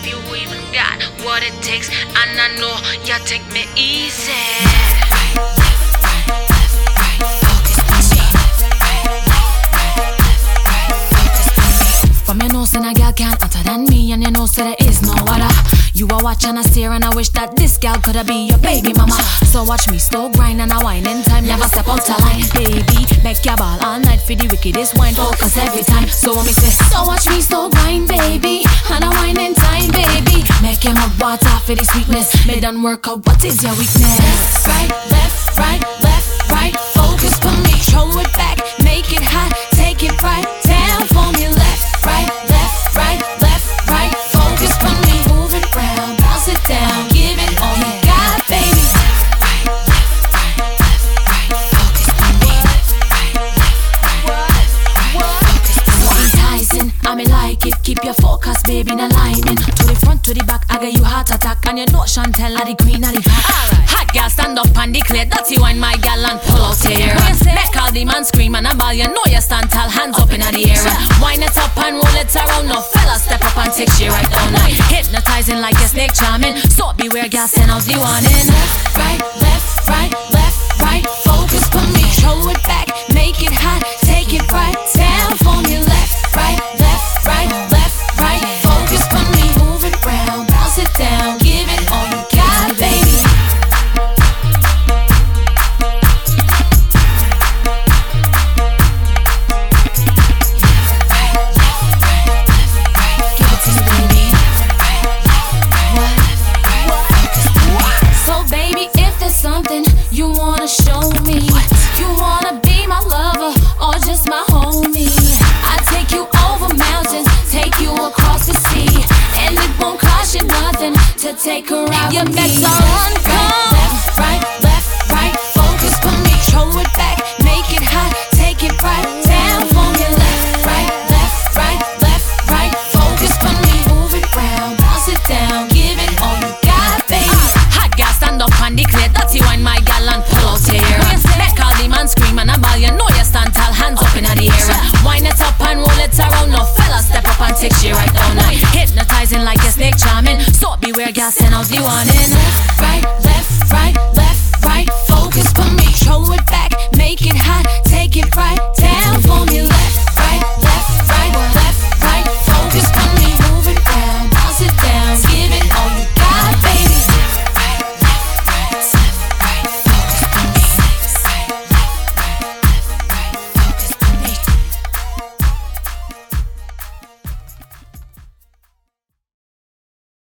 you even got what it takes, and I know you take me easy. From your nose, and a girl can't hotter than me, and you know so there is no other. You are watching and stare, and I wish that this girl coulda be your baby mama. So watch me slow grind and a wine in time, never step out the line, baby. Make your ball all night for the wickedest wine, focus every time. So when me say, so watch me slow grind, baby, and a wine in time, baby. Make your mouth water for the sweetness. Me done work out what is your weakness. Left, right, focus for me. Throw it back, make it hot, take it right down for me. Left, right, focus for me. Move it round, bounce it down, give it all you got, baby. Focus for me. Enticing, I me like it. Keep your focus, baby, in alignment. To the front, to the back, I get you heart attack, and you know Chantel are the queen of the pack. Hot girl, stand up and declare dirty wine, my gal, and pull out here. Make all the man scream and a ball, you know you stand tall, hands up in the air. Wind it up and roll it around, no fella step up and take shit right down. Hypnotizing like a snake charming, so beware, girl, send out the warning. Left, right, focus for me. Throw it back, make it hot, take it right down for me. Left, right, focus for me. Move it round, bounce it down, give it all you got, baby. Something you wanna show me, you wanna be my lover or just my homie. I take you over mountains, take you across the sea, and it won't cost you nothing to take her out with me. You better run, left, right, focus for me. Throw it back, make it hot, take it right down for me. Left, right, focus for me. Move it round, bounce it down, give it all you got, baby. Hot girl, stand up and declare dirty wine, my gal, and pull out here. Make all the man scream and a ball, you know you stand tall, hands up in the air. Wind it up and roll it around, no fella step up and take shit right down. Hypnotizing like a snake charming, so beware, girl, send out the warning. Left, right, focus for me. Throw it back, make it hot, take it right down.